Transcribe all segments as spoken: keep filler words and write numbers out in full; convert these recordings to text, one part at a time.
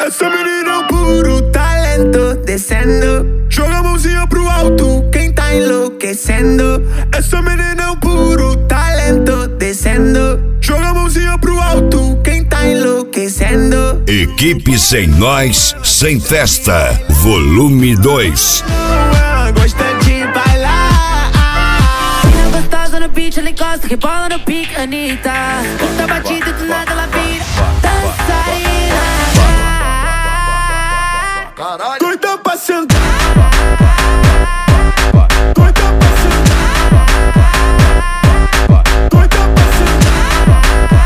Essa menina é um puro talento, descendo. Joga a mãozinha pro alto, quem tá enlouquecendo. Essa menina é um puro talento, descendo. Joga a mãozinha pro alto, quem tá enlouquecendo. Equipe Sem Nós, Sem Festa, volume dois. Ela gosta de bailar. Menina gostosa no beat, ela encosta, rebola no pique, Anitta. Puta batida, do nada ela vira dançarina. Doida pra sentar. Doida pra sentar. Doida pra sentar.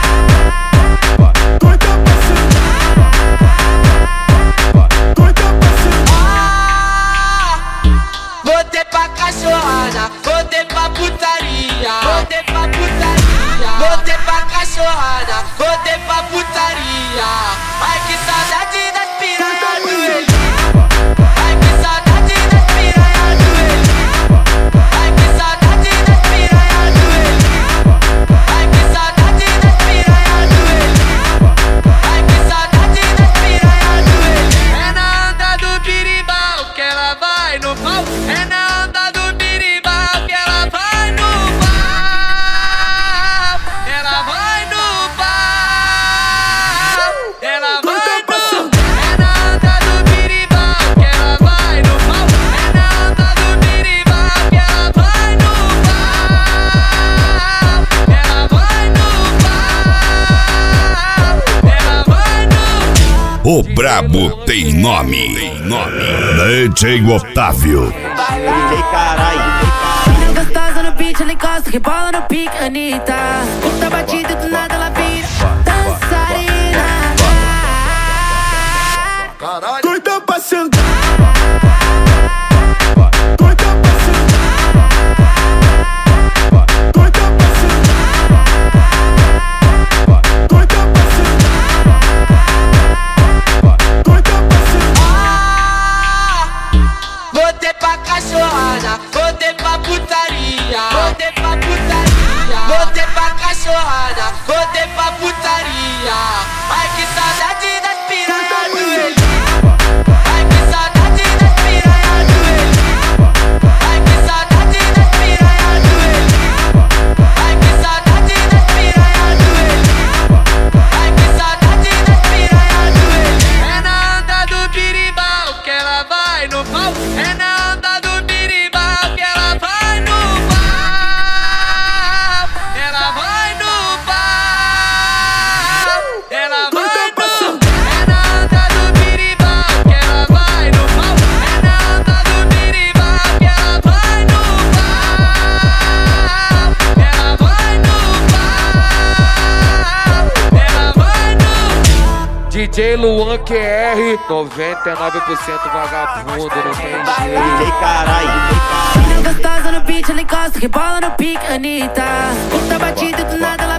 Doida pra sentar. Doida pra sentar. Voltei pra cachorrada, voltei pra putaria, voltei pra putaria, voltei pra cachorrada, voltei pra putaria. Ai que saudade das piranhas do Eli. Ai que saudade das piranhas do Eli. Ai que saudade das piranhas do Eli. Ai que saudade das piranhas do Eli. Ai que saudade das piranhas do Eli. É na onda do birimbau que ela vai no pau. É na onda do birimbau que ela vai no pau. Ela vai no pau. Ela vai no pau. É na onda do birimbau que ela vai no pau. É na onda do birimbau que ela vai no pau. Ela vai no pau. Ela vai no pau. O brabo tem nome. Tem nome. D J Otávio. D J Carai. Menina gostosa no beat, ela encosta, rebola no pique, Anitta. Puta batida, do nada ela vira dançarina. Doida pra sentar. Doida pra sentar. Doida pra sentar. Doida pra sentar. Doida pra sentar. Voltei pra cachorrada, voltei pra putaria, voltei pra putaria, voltei pra cachorrada, voltei pra putaria. Ai que saudade das piranhas do Eli. Ai que saudade das piranhas do Eli. Ai que saudade das piranhas do Eli. Ai que saudade das piranhas do Eli. Ai que saudade das piranhas do Eli. É na onda do birimbau que ela vai no pau. É na onda do birimbau que ela vai no pau. Ela vai no pau. Ela vai no pau. É na onda do birimbau que ela vai no pau. É na onda do birimbau que ela vai no pau. Ela vai no pau. Ela vai no D J Luan Q R, noventa e nove por cento vagabundo, não tem jeito. D J Carai. Menina gostosa no beat, ela encosta, rebola no pique, Anitta. Puta batida, do nada ela